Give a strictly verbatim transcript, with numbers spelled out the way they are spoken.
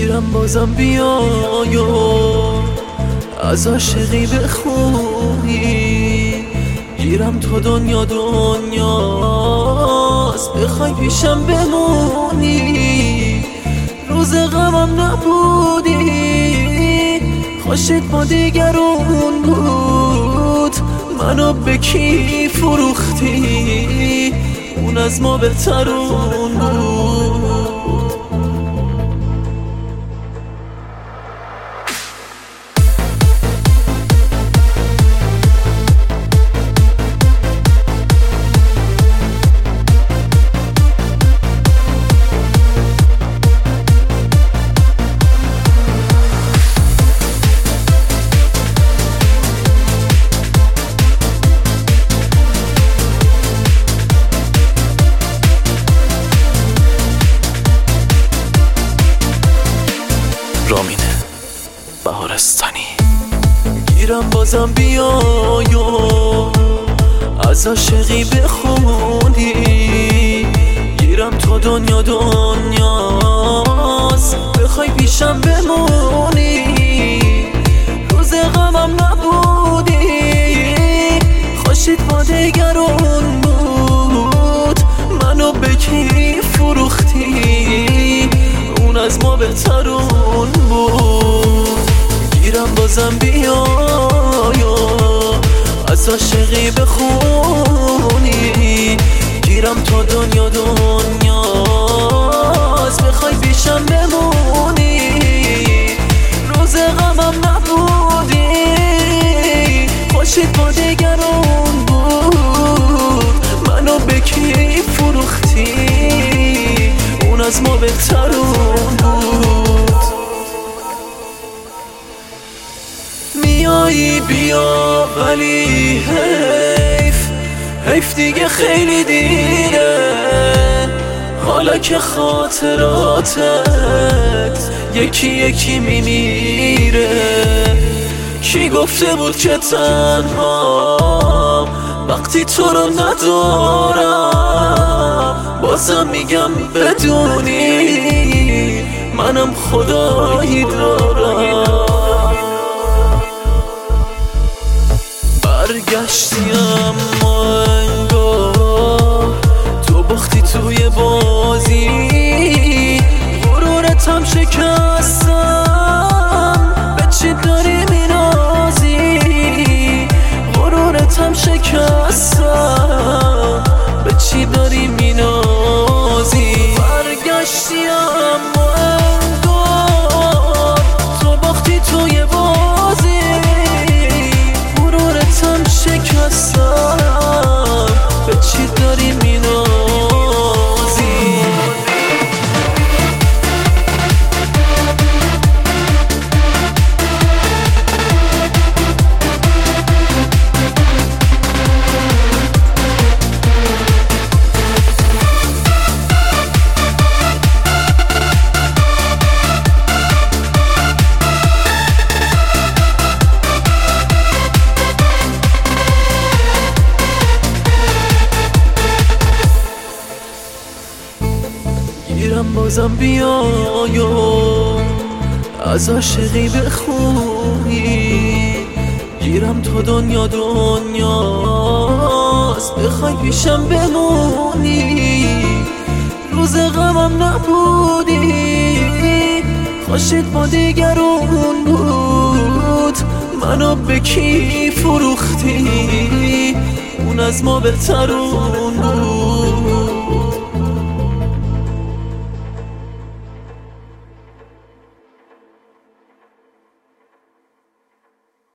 گیرم بازم بیای و از عاشقی بخونی، گیرم تو دنیا دنیاست بخوای پیشم بمونی. روز غمم نبودی، خوشت با دیگرون بود، منو به کی فروختی؟ اون از ما بهترون بود. رامین بهارستانی. گیرم بازم بیای و از عاشقی بخونی، گیرم تو دنیا دنیاست بخوای پیشم بمونی. روز غمم نبودی، خوشت با دیگرون بود، منو به کی فروختی؟ اون از ما بهترون بود. گیرم بازم بیای و از عاشقی بخونی، گیرم تو دنیا دنیاست بخوای پیشم بمونی. روز غمم نبودی، خوشت با دیگرون بود، منو به کی فروختی؟ اون از ما بهترون بود. میایی بیا ولی حیف حیف دیگه خیلی دیره، حالا که خاطراتت یکی یکی میمیره. کی گفته بود که تنها وقتی تو رو ندارم؟ بازم میگم بدونی منم خدایی دارم. برگشتی اما انگار تو باختی توی بازی، غرورتم شکستم به چی داری مینازی؟ غرورتم شکستم به چی داری مینازی؟ برگشتی اما انگار تو باختی توی بازی، غرورتم شکستم به چی داری مینازی؟ گیرم بازم بیای و از عاشقی بخونی، گیرم تو دنیا دنیاست بخوای پیشم بمونی. روز غمم نبودی، خوشت با دیگرون بود، منو به کی فروختی؟ اون از ما بهترون بود.